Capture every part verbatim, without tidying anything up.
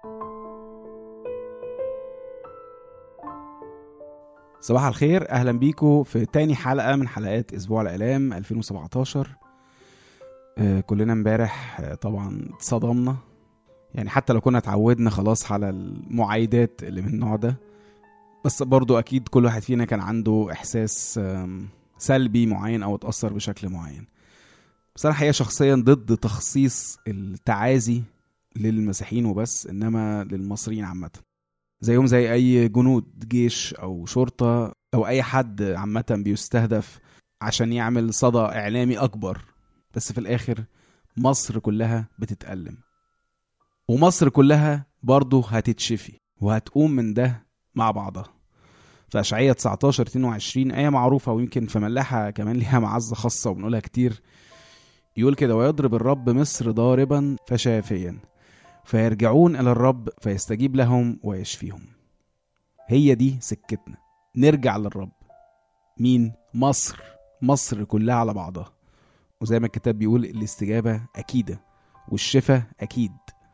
صباح الخير، أهلا بيكم في تاني حلقة من حلقات أسبوع الآلام ألفين وسبعتاشر. آه كلنا امبارح آه طبعا صدمنا، يعني حتى لو كنا اتعودنا خلاص على المعايدات اللي من النوع ده، بس برضو أكيد كل واحد فينا كان عنده إحساس سلبي معين أو اتأثر بشكل معين. بس أنا حقيقة شخصيا ضد تخصيص التعازي للمسيحيين وبس، إنما للمصريين عامة، زيهم زي أي جنود جيش أو شرطة أو أي حد عامة بيستهدف عشان يعمل صدى إعلامي أكبر. بس في الآخر مصر كلها بتتألم، ومصر كلها برضو هتتشفي وهتقوم من ده مع بعضها. فأشعية تسعتاشر اتنين وعشرين آية معروفة، ويمكن في ملاحة كمان ليها معزة خاصة وبنقولها كتير. يقول كده: ويضرب الرب مصر ضاربا فشافيا، فيرجعون إلى الرب فيستجيب لهم ويشفيهم. هي دي سكتنا، نرجع للرب. مين؟ مصر. مصر كلها على بعضها، وزي ما الكتاب بيقول الاستجابة أكيدة والشفاء أكيد.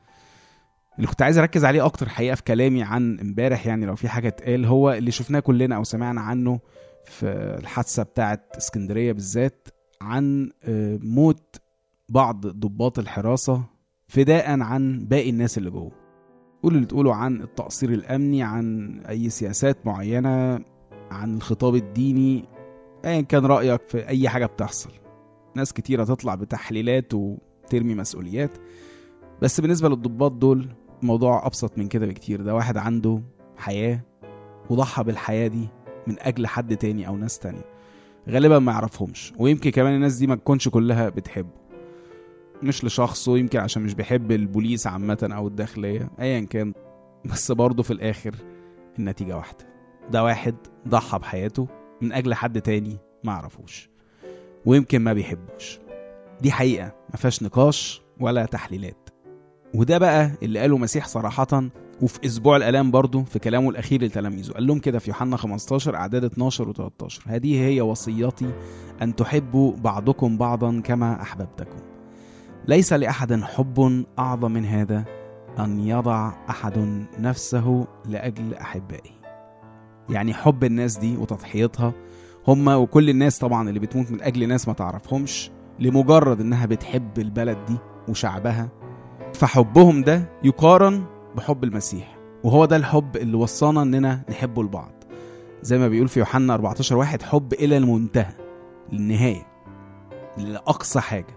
اللي كنت عايز أركز عليه أكتر حقيقة في كلامي عن امبارح، يعني لو في حاجة تقال، هو اللي شفناه كلنا أو سمعنا عنه في الحادثة بتاعت اسكندرية بالذات، عن موت بعض ضباط الحراسة فداء عن باقي الناس اللي جوه. قولوا اللي تقولوا عن التقصير الأمني، عن أي سياسات معينة، عن الخطاب الديني، أيا كان رأيك في أي حاجة بتحصل. ناس كتيرة تطلع بتحليلات وترمي مسؤوليات، بس بالنسبة للضباط دول الموضوع أبسط من كده بكتير. ده واحد عنده حياة وضحى بالحياة دي من أجل حد تاني أو ناس تانية غالبا ما يعرفهمش، ويمكن كمان الناس دي ما تكونش كلها بتحبه، مش لشخصه، يمكن عشان مش بيحب البوليس عامة أو الداخلية، أيا كان. بس برضه في الآخر النتيجة واحدة، ده واحد ضحى بحياته من أجل حد تاني ما عرفوش ويمكن ما بيحبوش. دي حقيقة ما فيهاش نقاش ولا تحليلات. وده بقى اللي قاله مسيح صراحة وفي أسبوع الآلام برضه في كلامه الأخير لتلاميذه. قال لهم كده في يوحنا خمستاشر أعداد اتناشر و تلتاشر: هذه هي وصيتي، أن تحبوا بعضكم بعضا كما أحببتكم. ليس لأحد حب أعظم من هذا، أن يضع أحد نفسه لأجل أحبائه. يعني حب الناس دي وتضحيتها، هم وكل الناس طبعا اللي بتموت من أجل ناس ما تعرفهمش لمجرد إنها بتحب البلد دي وشعبها، فحبهم ده يقارن بحب المسيح، وهو ده الحب اللي وصانا إننا نحبه لبعض. زي ما بيقول في يوحنا أربعتاشر واحد: حب إلى المنتهى، للنهاية، لأقصى حاجة.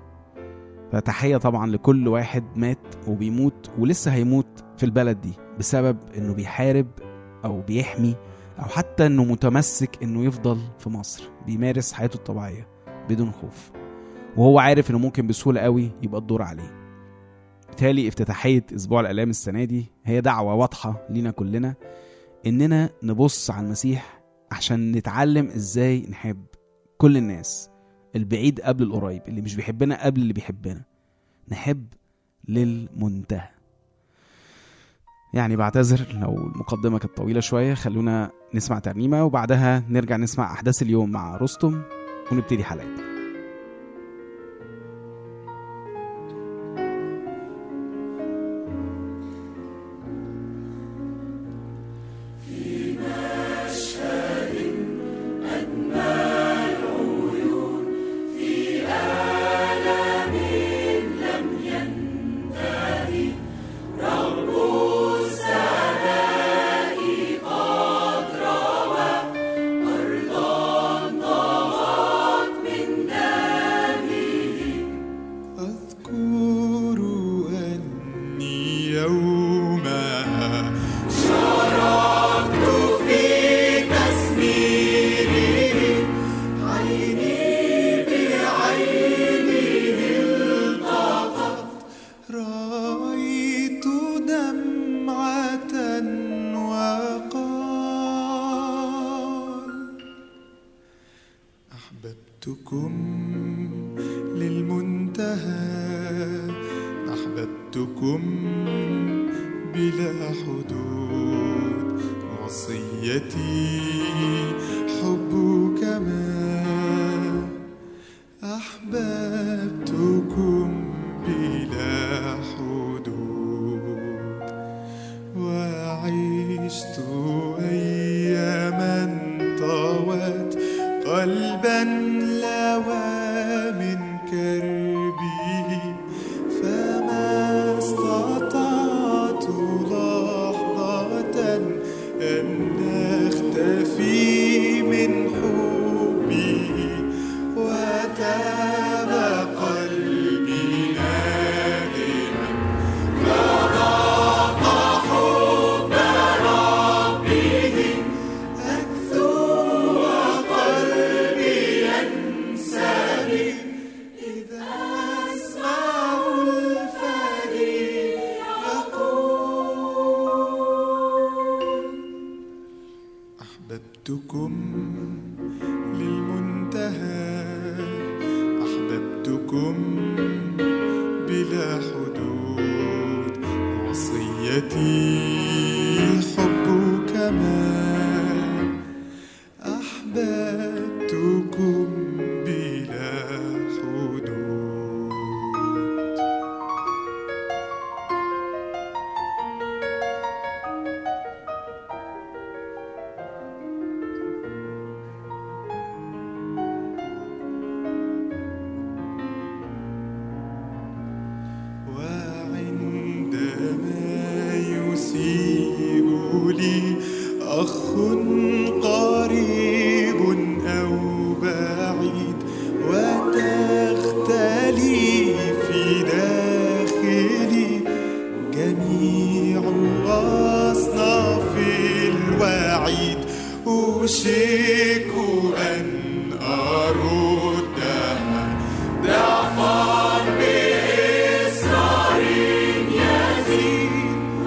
فتحية طبعا لكل واحد مات وبيموت ولسه هيموت في البلد دي بسبب إنه بيحارب أو بيحمي، أو حتى إنه متمسك إنه يفضل في مصر بيمارس حياته الطبيعية بدون خوف، وهو عارف إنه ممكن بسهولة قوي يبقى الدور عليه. بالتالي افتتاحية أسبوع الآلام السنة دي هي دعوة واضحة لينا كلنا إننا نبص على المسيح عشان نتعلم إزاي نحب كل الناس، البعيد قبل القريب، اللي مش بيحبنا قبل اللي بيحبنا، نحب للمنتهى. يعني بعتذر لو المقدمة كانت طويلة شوية، خلونا نسمع ترنيمة وبعدها نرجع نسمع أحداث اليوم مع رستم ونبتدي حلقتنا. أحببتكم للمنتهى، أحببتكم بلا حدود، وصيتي حبك ما أحببتكم بلا حدود. أحببتكم للمنتهى، أحببتكم بلا حدود، وصيتي حبك كما أحببتكم بلا حدود. أخ قريب أو بعيد، وتختلي في داخلي جميع الأصناف الوعيد، أوشك أن أردها ضعفا بإصرار يزيد،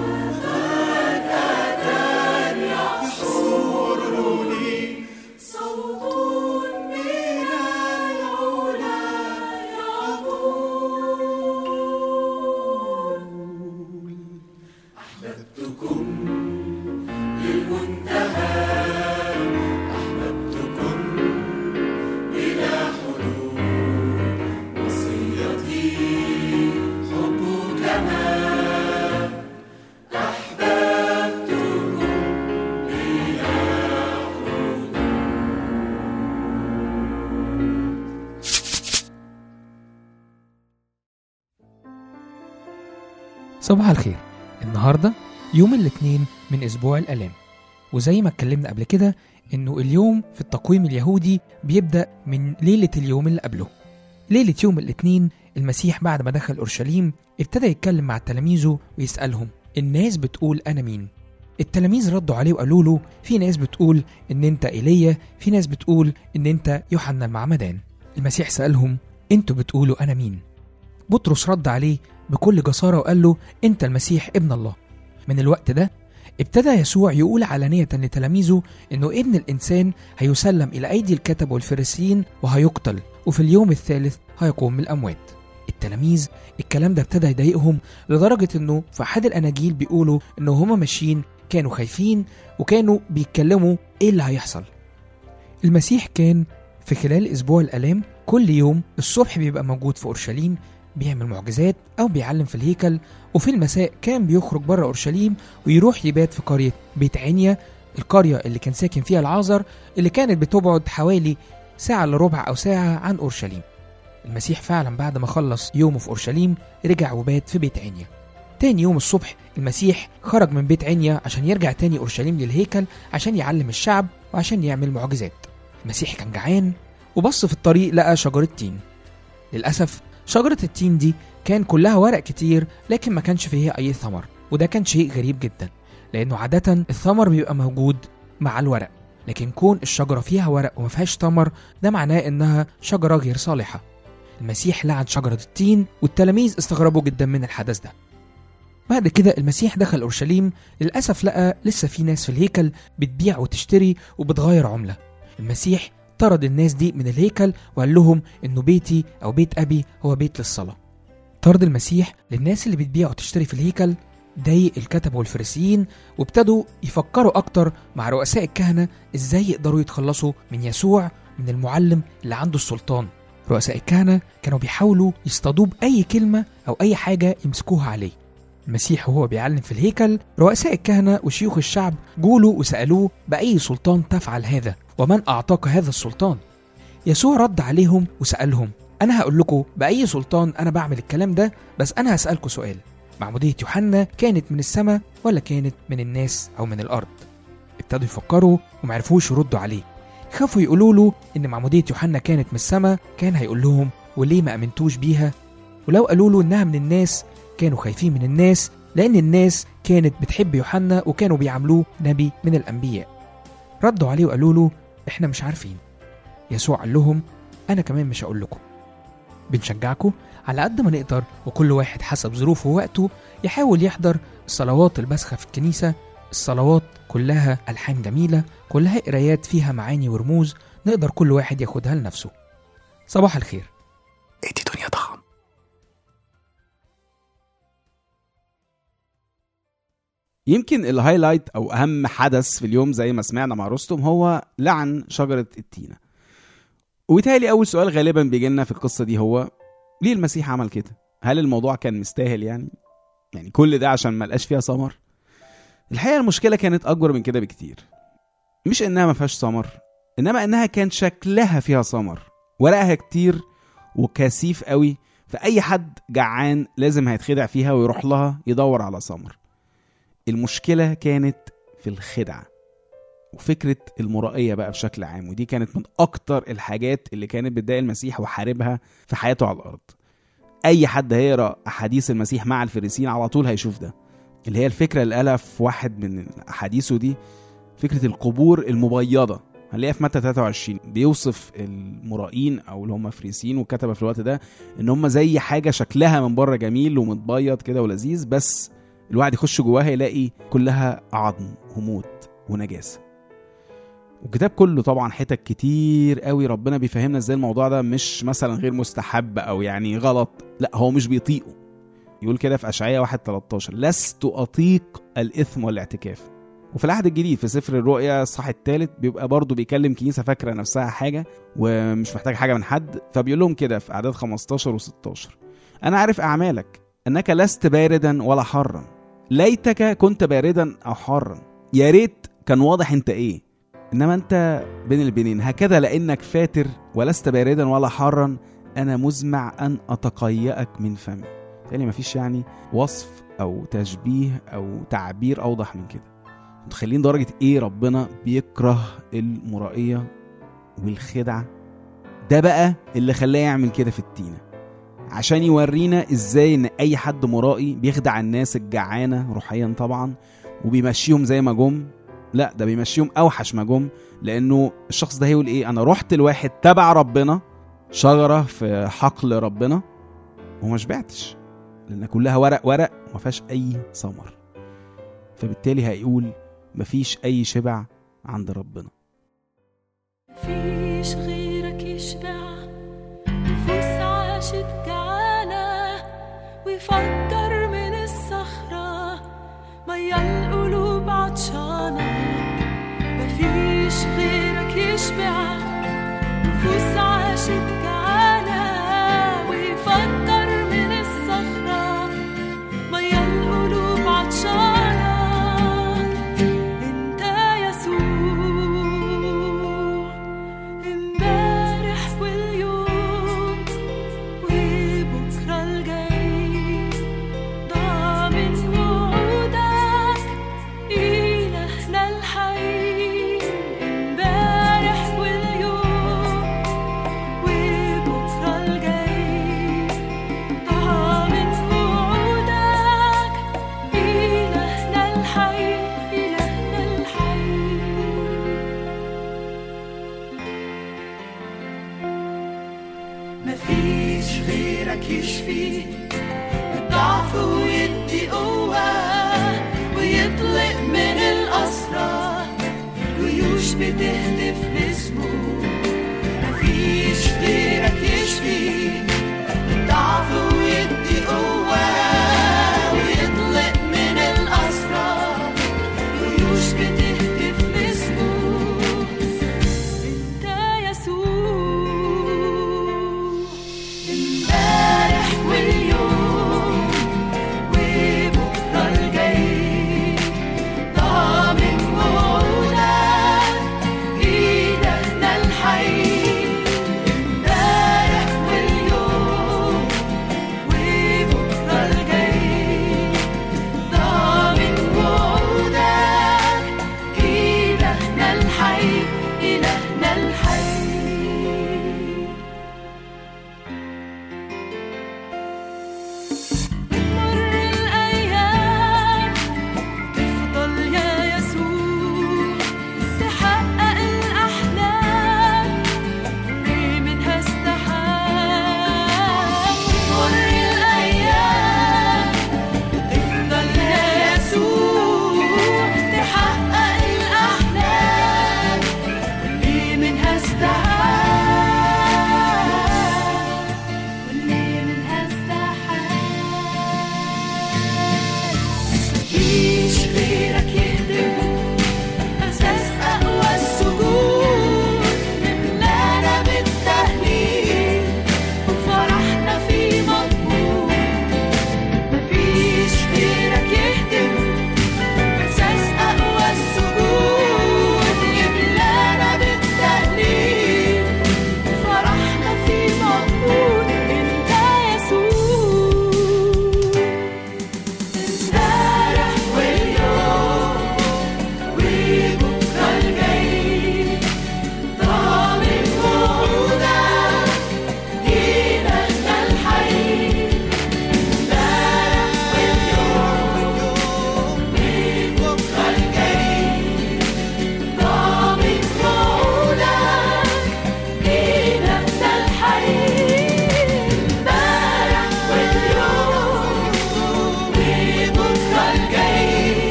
صباح الخير. النهاردة يوم الاثنين من أسبوع الآلام، وزي ما اتكلمنا قبل كده إنه اليوم في التقويم اليهودي بيبدأ من ليلة اليوم اللي قبله. ليلة يوم الاثنين المسيح بعد ما دخل أورشليم ابتدى يتكلم مع تلاميذه ويسألهم الناس بتقول أنا مين؟ التلاميذ ردوا عليه وقالوا له في ناس بتقول إن أنت إيليا، في ناس بتقول إن أنت يوحنا المعمدان. المسيح سألهم أنتوا بتقولوا أنا مين؟ بطرس رد عليه بكل جسارة وقال له أنت المسيح ابن الله. من الوقت ده ابتدى يسوع يقول علانية لتلاميذه أنه ابن الإنسان هيسلم إلى أيدي الكتب والفريسيين وهيقتل، وفي اليوم الثالث هيقوم من الأموات. التلاميذ الكلام ده ابتدى يضايقهم لدرجة أنه في أحد الأناجيل بيقولوا أنه هما ماشيين كانوا خايفين وكانوا بيتكلموا إيه اللي هيحصل. المسيح كان في خلال أسبوع الآلام كل يوم الصبح بيبقى موجود في أورشليم بيعمل معجزات أو بيعلم في الهيكل، وفي المساء كان بيخرج بره أورشليم ويروح يبات في قرية بيت عنيا، القرية اللي كان ساكن فيها العازر اللي كانت بتبعد حوالي ساعة إلا ربع أو ساعة عن أورشليم. المسيح فعلا بعد ما خلص يومه في أورشليم رجع وبات في بيت عنيا. تاني يوم الصبح المسيح خرج من بيت عنيا عشان يرجع تاني أورشليم للهيكل عشان يعلم الشعب وعشان يعمل معجزات. المسيح كان جعان وبص في الطريق لقى شجرة تين. للأسف شجرة التين دي كان كلها ورق كتير لكن ما كانش فيها أي ثمر، وده كان شيء غريب جدا لأنه عادة الثمر بيبقى موجود مع الورق، لكن كون الشجرة فيها ورق وما فيهاش ثمر ده معناه إنها شجرة غير صالحة. المسيح لعن شجرة التين والتلاميذ استغربوا جدا من الحدث ده. بعد كده المسيح دخل أورشليم، للأسف لقى لسه في ناس في الهيكل بتبيع وتشتري وبتغير عملة. المسيح طرد الناس دي من الهيكل وقال لهم إنه بيتي أو بيت أبي هو بيت للصلاة. طرد المسيح للناس اللي بتبيع وتشتري في الهيكل ضايق الكتبة والفريسيين، وابتدوا يفكروا أكتر مع رؤساء الكهنة إزاي يقدروا يتخلصوا من يسوع، من المعلم اللي عنده السلطان. رؤساء الكهنة كانوا بيحاولوا يصطادوه بأي كلمة أو أي حاجة يمسكوها عليه. المسيح وهو بيعلم في الهيكل رؤساء الكهنة وشيوخ الشعب جولوا وسألوه بأي سلطان تفعل هذا ومن أعطاك هذا السلطان؟ يسوع رد عليهم وسألهم أنا هقول لكم بأي سلطان أنا بعمل الكلام ده، بس أنا هسألكم سؤال، معمودية يوحنا كانت من السماء ولا كانت من الناس أو من الأرض؟ ابتدوا يفكروا ومعرفوش يردوا عليه. خافوا يقولوا له إن معمودية يوحنا كانت من السماء كان هيقول لهم وليه ما أمنتوش بيها، ولو قالوا له إنها من الناس كانوا خايفين من الناس لأن الناس كانت بتحب يوحنا وكانوا بيعملوه نبي من الأنبياء. ردوا عليه وقالوا له إحنا مش عارفين. يسوع قال لهم أنا كمان مش هقول لكم. بنشجعكم على قد ما نقدر وكل واحد حسب ظروفه ووقته يحاول يحضر الصلوات الباسخة في الكنيسة الصلوات كلها ألحان جميلة، كلها قرايات فيها معاني ورموز نقدر كل واحد ياخدها لنفسه. صباح الخير. ادي دنيا طعم. يمكن الهايلايت او اهم حدث في اليوم زي ما سمعنا مع رستم هو لعن شجرة التينة. وبالتالي اول سؤال غالبا بيجي لنا في القصة دي هو ليه المسيح عمل كده؟ هل الموضوع كان مستاهل يعني؟ يعني كل ده عشان ما لقاش فيها ثمر؟ الحقيقة المشكلة كانت اكبر من كده بكتير. مش انها ما فيهاش ثمر، انما انها كان شكلها فيها ثمر، ورقها كتير وكثيف قوي، فاي حد جعان لازم هيتخدع فيها ويروح لها يدور على ثمر. المشكلة كانت في الخدعة وفكرة المرائية بقى بشكل عام، ودي كانت من أكتر الحاجات اللي كانت بتضايق المسيح وحاربها في حياته على الأرض. أي حد هيقرأ أحاديث المسيح مع الفريسيين على طول هيشوف ده، اللي هي الفكرة اللي قالها في واحد من أحاديثه دي، فكرة القبور المبيضة. هنلاقيها في متى ثلاثة وعشرين بيوصف المرائين أو اللي هم فريسيين وكتبه في الوقت ده إن هم زي حاجة شكلها من بره جميل ومتبيض كده ولذيذ، بس الواحد يخش جواها يلاقي كلها عظم وموت ونجاسة. والكتاب كله طبعا حتت كتير قوي ربنا بيفهمنا ازاي الموضوع ده مش مثلا غير مستحب او يعني غلط، لا هو مش بيطيقه. يقول كده في أشعياء واحد تلتاشر لست أطيق الإثم والاعتكاف. وفي العهد الجديد في سفر الرؤيا الصح الثالث بيبقى برضو بيكلم كنيسة فاكرة نفسها حاجة ومش محتاج حاجة من حد، فبيقول لهم كده في أعداد خمستاشر وستاشر أنا عارف أعمالك أنك لست باردا ولا حارا، ليتك كنت باردا أو حارا. يا ريت كان واضح أنت إيه، إنما أنت بين البنين. هكذا لأنك فاتر ولست باردا ولا حارا أنا مزمع أن أتقيأك من فمي. يعني مفيش يعني وصف أو تشبيه أو تعبير أوضح من كده. متخيلين درجة إيه ربنا بيكره المرائية والخدعة؟ ده بقى اللي خلاه يعمل كده في التينة، عشان يورينا إزاي إن أي حد مرائي بيخدع الناس الجعانة روحيا طبعا وبيمشيهم زي ما جم. لا، ده بيمشيهم أوحش ما جم، لأنه الشخص ده هيقول إيه؟ أنا رحت لواحد تبع ربنا، شجرة في حقل ربنا، وما شبعتش لأن كلها ورق ورق وما فيهاش أي ثمر. فبالتالي هيقول مفيش أي شبع عند ربنا. مفيش غيرك يشبع نفوس عاشت جعانة ويفجر من الصخرة مية القلوب عطشانة. مفيش غيرك يشبع نفوس عاشت جعانة ويفجر من الصخرة مية القلوب عطشانة. مفيش غيرك يشفي الضعف ويدي قوة ويطلق من الأسرى ويوش بتهتف لاسمه. مفيش غيرك يشفي الضعف ويدي قوة ويطلق من الأسرى ويوش بتهتف لاسمه. انت يسوع will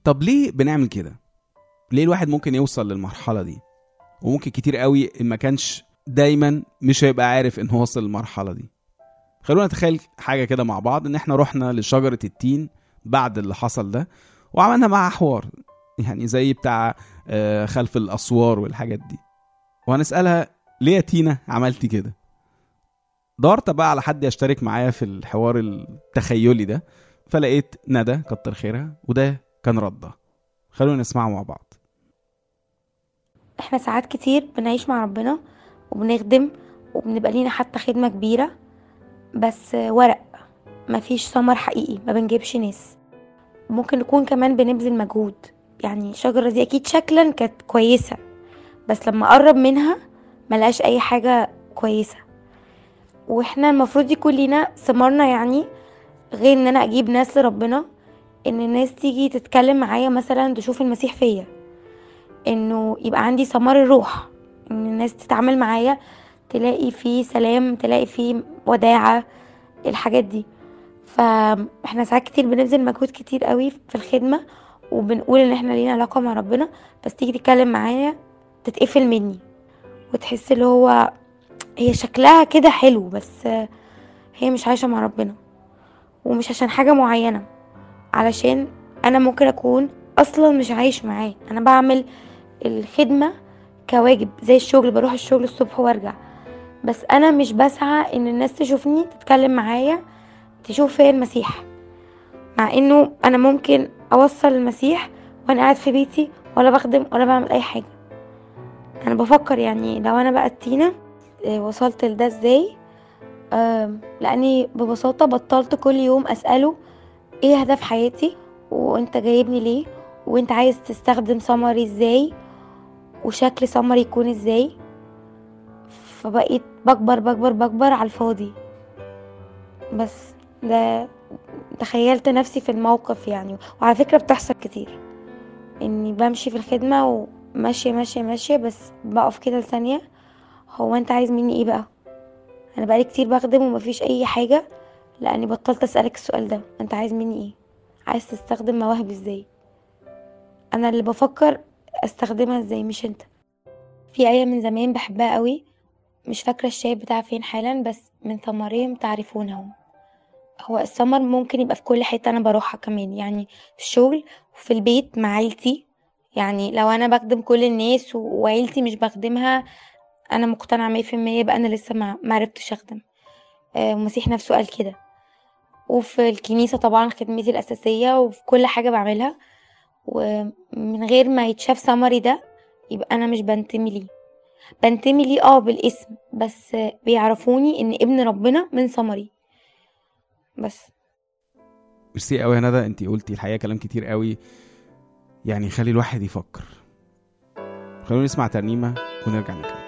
طب ليه بنعمل كده؟ ليه الواحد ممكن يوصل للمرحلة دي؟ وممكن كتير قوي إن ما كانش دايما مش هيبقى عارف إن هو وصل للمرحلة دي. خلونا نتخيل حاجة كده مع بعض، إن احنا رحنا لشجرة التين بعد اللي حصل ده وعملنا معها حوار، يعني زي بتاع خلف الأسوار والحاجات دي، وهنسألها ليه يا تينا عملتي كده؟ دورت بقى على حد يشترك معايا في الحوار التخيلي ده، فلقيت ندى كتر خيرها، وده كان ردها. خلونا نسمعه مع بعض. احنا ساعات كتير بنعيش مع ربنا وبنخدم وبنبقى لينا حتى خدمة كبيرة، بس ورق، مفيش ثمر حقيقي، ما بنجيبش ناس. ممكن نكون كمان بنبذل مجهود، يعني الشجرة دي اكيد شكلا كانت كويسة، بس لما قرب منها ملقاش اي حاجة كويسة. واحنا المفروض يكون لينا ثمرنا، يعني غير ان انا اجيب ناس لربنا، ان الناس تيجي تتكلم معايا مثلا تشوف المسيح فيا، انه يبقى عندي ثمر الروح، ان الناس تتعامل معايا تلاقي فيه سلام، تلاقي فيه وداعة، الحاجات دي. فاحنا ساعات كتير بنبذل مجهود كتير قوي في الخدمة وبنقول ان احنا لينا علاقة مع ربنا، بس تيجي تتكلم معايا تتقفل مني وتحس اللي هو هي شكلها كده حلو، بس هي مش عايشة مع ربنا. ومش عشان حاجة معينة، علشان انا ممكن اكون اصلا مش عايش معاه. انا بعمل الخدمة كواجب زي الشغل، بروح الشغل الصبح وارجع، بس انا مش بسعى ان الناس تشوفني تتكلم معايا تشوف فيا المسيح، مع انه انا ممكن اوصل المسيح وانا قاعد في بيتي ولا بخدم ولا بعمل اي حاجة. انا بفكر يعني لو انا بقى تينا وصلت لده ازاي؟ آه لاني ببساطة بطلت كل يوم اسأله ايه هدف حياتي، وانت جايبني ليه، وانت عايز تستخدم ثمري ازاي، وشكل ثمري يكون ازاي. فبقيت بكبر بكبر بكبر على الفاضي. بس ده تخيلت نفسي في الموقف يعني، وعلى فكرة بتحصل كتير اني بمشي في الخدمة وماشية ماشية ماشية، بس بقف كده لثانية، هو انت عايز مني ايه بقى؟ انا بقالي كتير بخدم ومفيش اي حاجة، لاني بطلت اسألك السؤال ده، انت عايز مني ايه؟ عايز تستخدم مواهب ازاي؟ انا اللي بفكر استخدمها ازاي، مش انت. في آية من زمان بحبها قوي، مش فاكرة الشاهد بتاع فين حالا، بس من ثمرهم تعرفونهم. هو الثمر ممكن يبقى في كل حتة انا بروحها كمان، يعني في الشغل وفي البيت مع عيلتي. يعني لو انا بخدم كل الناس وعيلتي مش بخدمها، انا مقتنعة مية في المية بقى انا لسه ما معرفتش اخدم. المسيح نفسه قال كده. وفي الكنيسة طبعا خدمتي الأساسية، وفي كل حاجة بعملها، ومن غير ما يتشاف ثمري ده يبقى انا مش بنتمي ليه. بنتمي ليه اه بالاسم، بس بيعرفوني ان ابن ربنا من ثمري بس. ميرسي قوي يا ندى، انتي قلتي الحقيقه كلام كتير قوي يعني يخلي الواحد يفكر. خلونا نسمع ترنيمه ونرجع نكمل.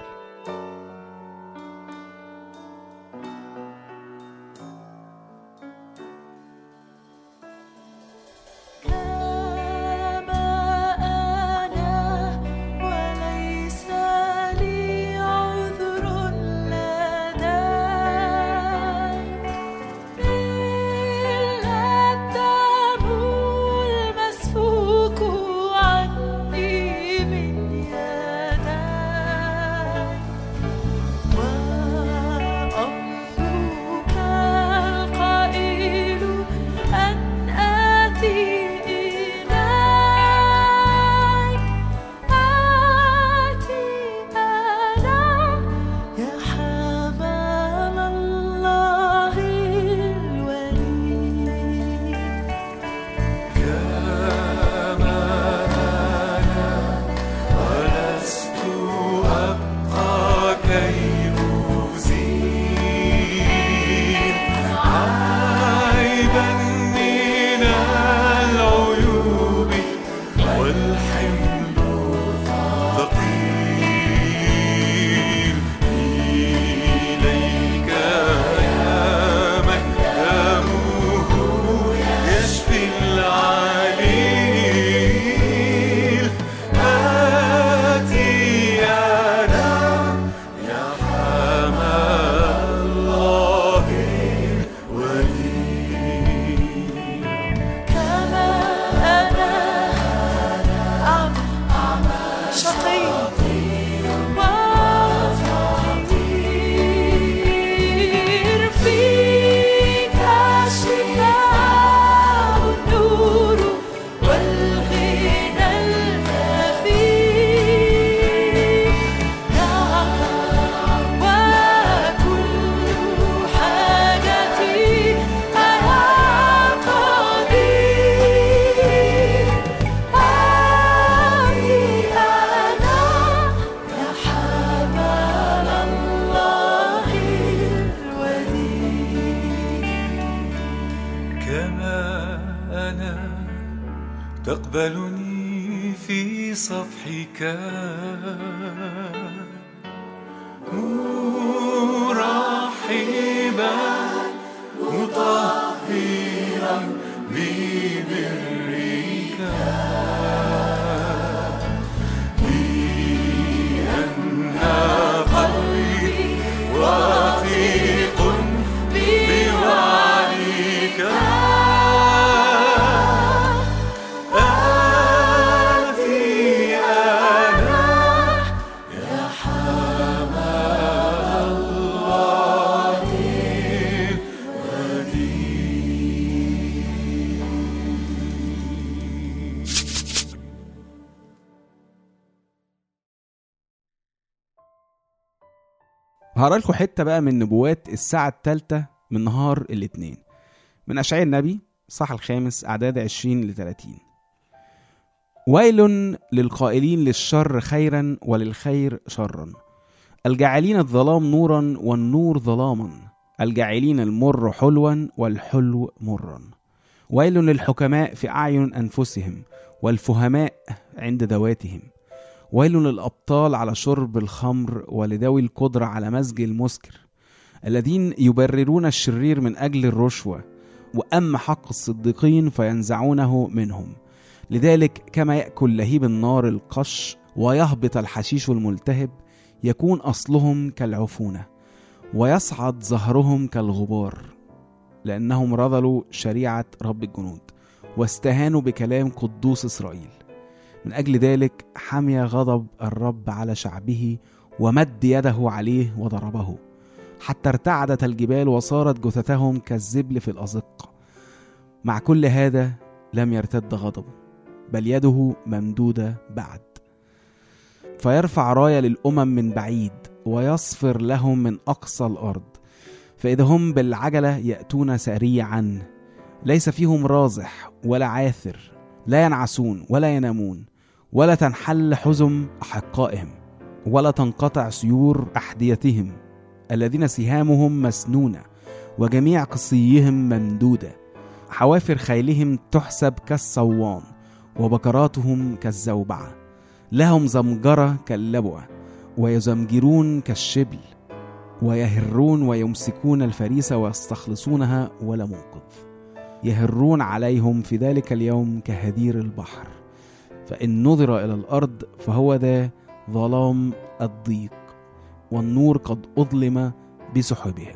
تقبلني في صفحك مرحبا مطهرا ببرك لأن قلبي واثق بوعدك آتي أنا يا حمل الله الوديع. هقرا لكم حته بقى من نبوات الساعه الثالثه من نهار الاثنين من اشعياء النبي صح الخامس اعداد عشرين لثلاثين. ويل للقائلين للشر خيرا وللخير شرا، الجاعلين الظلام نورا والنور ظلاما، الجاعلين المر حلوا والحلو مرا. ويل للحكماء في أعين أنفسهم والفهماء عند ذواتهم. ويل للأبطال على شرب الخمر ولذوي القدرة على مزج المسكر، الذين يبررون الشرير من أجل الرشوة وأما حق الصديقين فينزعونه منهم. لذلك كما يأكل لهيب النار القش ويهبط الحشيش الملتهب، يكون أصلهم كالعفونة ويصعد زهرهم كالغبار، لأنهم رذلوا شريعة رب الجنود واستهانوا بكلام قدوس إسرائيل. من أجل ذلك حمي غضب الرب على شعبه ومد يده عليه وضربه، حتى ارتعدت الجبال وصارت جثثهم كالزبل في الأزق. مع كل هذا لم يرتد غضبه، بل يده ممدودة بعد، فيرفع راية للأمم من بعيد ويصفر لهم من أقصى الأرض. فإذا هم بالعجلة يأتون سريعا، ليس فيهم رازح ولا عاثر، لا ينعسون ولا ينامون، ولا تنحل حزم أحقائهم، ولا تنقطع سيور أحذيتهم، الذين سهامهم مسنونة وجميع قصيهم ممدودة. حوافر خيلهم تحسب كالصوان وبكراتهم كالزوبعة. لهم زمجرة كاللبوة ويزمجرون كالشبل، ويهرون ويمسكون الفريسة ويستخلصونها ولا منقذ. يهرون عليهم في ذلك اليوم كهدير البحر، فإن نظر إلى الأرض فهو ذا ظلام الضيق، والنور قد أظلم بسحبها.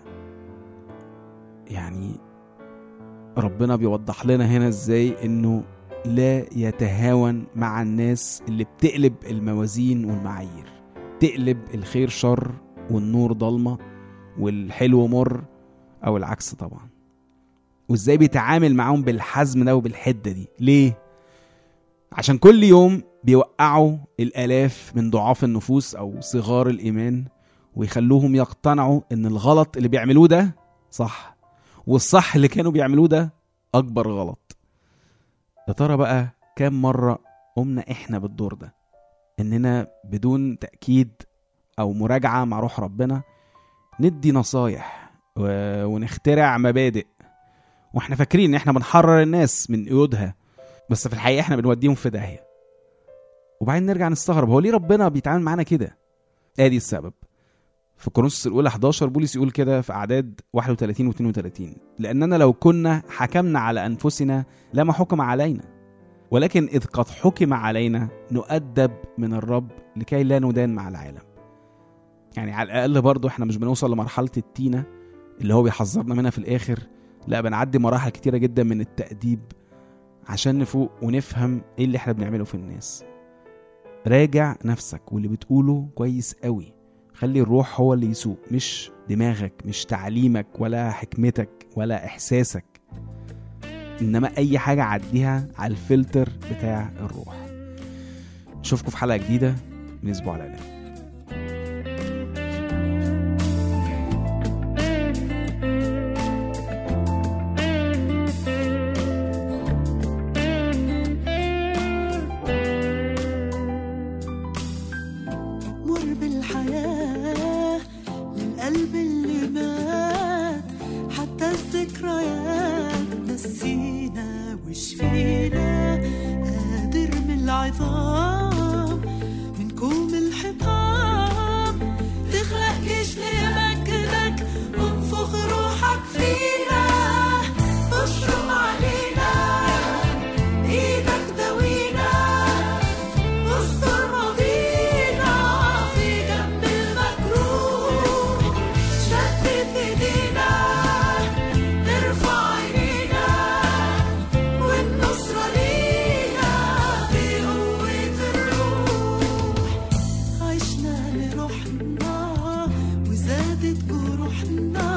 يعني ربنا بيوضح لنا هنا ازاي انه لا يتهاون مع الناس اللي بتقلب الموازين والمعايير، تقلب الخير شر والنور ضلمة والحلو مر او العكس طبعا. وازاي بيتعامل معهم بالحزم ده وبالحدة دي. ليه؟ عشان كل يوم بيوقعوا الآلاف من ضعاف النفوس او صغار الإيمان، ويخلوهم يقتنعوا ان الغلط اللي بيعملوه ده صح، والصح اللي كانوا بيعملوه ده أكبر غلط. يا ترى بقى كام مرة قمنا إحنا بالدور ده، إننا بدون تأكيد أو مراجعة مع روح ربنا ندي نصايح و... ونخترع مبادئ، وإحنا فاكرين إن إحنا بنحرر الناس من قيودها، بس في الحقيقة إحنا بنوديهم في داهية. وبعدين نرجع نستغرب هو ليه ربنا بيتعامل معانا كده؟ آدي السبب. في كورنثوس الأولى حداشر بولس يقول كده في أعداد واحد وثلاثين واثنين وثلاثين: لأننا لو كنا حكمنا على أنفسنا لما حكم علينا، ولكن إذ قد حكم علينا نؤدب من الرب لكي لا ندان مع العالم. يعني على الأقل برضو إحنا مش بنوصل لمرحلة التينة اللي هو بيحذرنا منها في الآخر، لا بنعدي مراحل كتيرة جدا من التأديب عشان نفوق ونفهم إيه اللي إحنا بنعمله في الناس. راجع نفسك واللي بتقوله كويس قوي، خلي الروح هو اللي يسوق، مش دماغك، مش تعليمك ولا حكمتك ولا إحساسك، إنما أي حاجة عديها على الفلتر بتاع الروح. نشوفكم في حلقة جديدة من أسبوع الآلام. الذكريات نسينا وش فينا النار